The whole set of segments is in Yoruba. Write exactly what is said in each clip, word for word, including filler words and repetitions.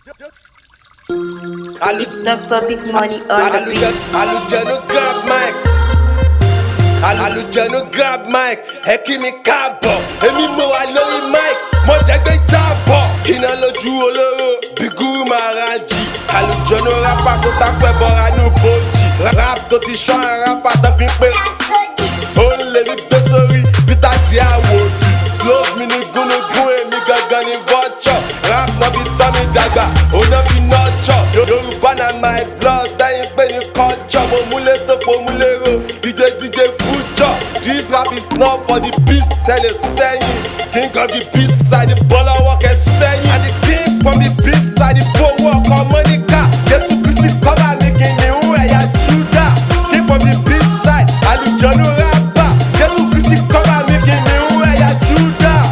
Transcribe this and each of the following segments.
It's Doctor Big Money on the beat. Alujano grab mic. Alujano grab mic. Ẹ kí mi káàbọ̀, èmi mo wà lórí mic. Mo dẹ́gbẹ́ jábọ̀, iná lójú olóró, Bígú Maraji. Alujano rapper tó tapẹ́ bọ́ra ní bòjì. Rap tó ti ṣọ́ rapper tó fi ń pè. Ó ń lè ní gbé sórí, Peter di àwòdì. Flow mi ní gúnugún, èmi gangan ní vulture. Rap náà fi tọ́ mi dàgbà, òun náà fi nurture. Yorùbá na my blood, dáyìn pé ní culture. Mo múlé tó po múlé ro, D J D J future. This rap is not for the beast, sẹ́lẹ̀ sún sẹ́yìn. King of the beast, side the baller work ẹ̀ sún sẹ́yìn. And the king from the beast, side the poor work on Monica. Jésù Kristi cover mi kì ní ń ẹ̀yà Judah. King from the beast side, Alujano rapper. Jésù Kristi cover mi kì ní ń ẹ̀yà Judah.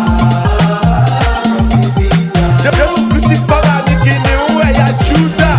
Jésù Kristi cover mi kì ní ń ẹ̀yà Judah.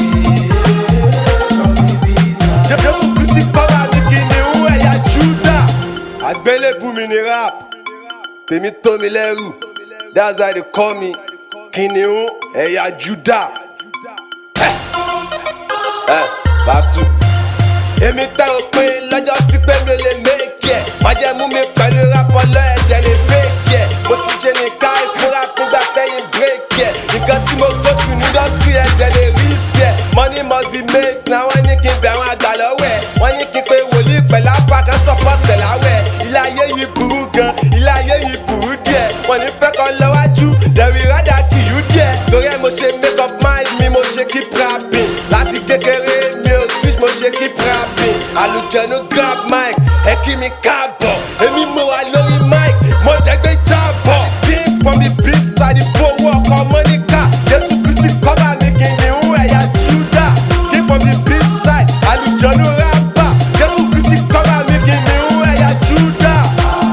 Jésù Kristi cover mi kì ní ń ẹ̀yà Judah. Àgbélébù mi ni rap, tèmi tó mi lẹ́rù. That's why they call me Kìnìún ẹ̀yà Judah. Ẹ ẹ Bastu. Èmi tẹ́ o pé lọ́jọ́ sí pé mi ò lè make ẹ̀. Má jẹ́ mú mi pẹ̀lú rapọ̀ lọ ẹ̀jẹ̀ lè fake ẹ̀. Mo ti ṣe ní ká ìfúnra nígbà tẹ́yìn break ẹ̀. Nǹkan tí mo go through ní industry ẹ̀jẹ̀ lè risk ẹ̀. Money must be made, na wọ́n ní kí n bẹ̀ àwọn àgbà lọ́wọ́ ẹ̀. Wọ́n ní kí n pe wòlíì pẹ̀lú apá kan support pẹ̀láwẹ̀. Ilé ayé yìí burú gan, ilé ayé yìí burú díẹ̀. Wọ́n ní fẹ́ kan lọ́wájú, they will rather kill you díẹ̀. Torí ẹ̀ mo ṣe make up mind mi, mo ṣe keep rapping. Láti kékeré mi ò switch, mo ṣe keep rapping. Alujano grab mic, ẹ kí mi káàbọ̀, èmi mo wà lórí mic, mo dẹ́gbẹ́ jábọ̀. King from the beast side, the poor work on Monica. Jésù Kristi cover mi kì ní ń ẹ̀yà Judah. King from the beast side, Alujano rapper. Jésù Kristi cover mi kì ní ń ẹ̀yà Judah.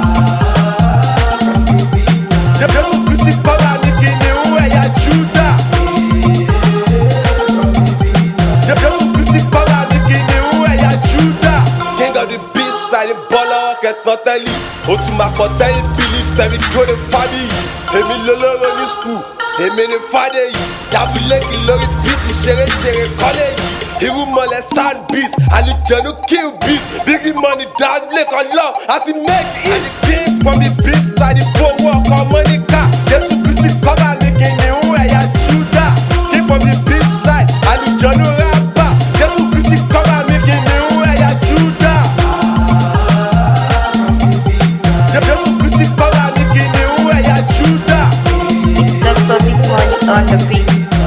Jésù Kristi cover mi kì ní ń ẹ̀yà Judah. Jésù Kristi cover mi kì ní ń ẹ̀yà Judah. King of the beast side, baller work ẹ̀tàn tẹ́lì. Ó tún máa pọ̀ tẹ́lì believe tẹ́lì tó lè fábí yìí. Èmi lólóró ní school, èmi ní fàdé yìí. Dábúlẹ́kì lórí bíìtì ṣeré-ṣeré kọ́lé yìí. Irú mọ̀lẹ́ sound beats, Alujano kill beats. Big money dábúlẹ̀ kan lọ àti make it. And the king from the beast side, the poor work on Monica. Jésù Kristi cover mi kì ní ń ẹ̀yà Judah. King from the beast side, Alujano rapper. Jésù Kristi cover mi kì ní ń ẹ̀yà Judah. Jésù Kristi cover mi kì ní ń ẹ̀yà Judah. It's Doctor Big Money on the beat.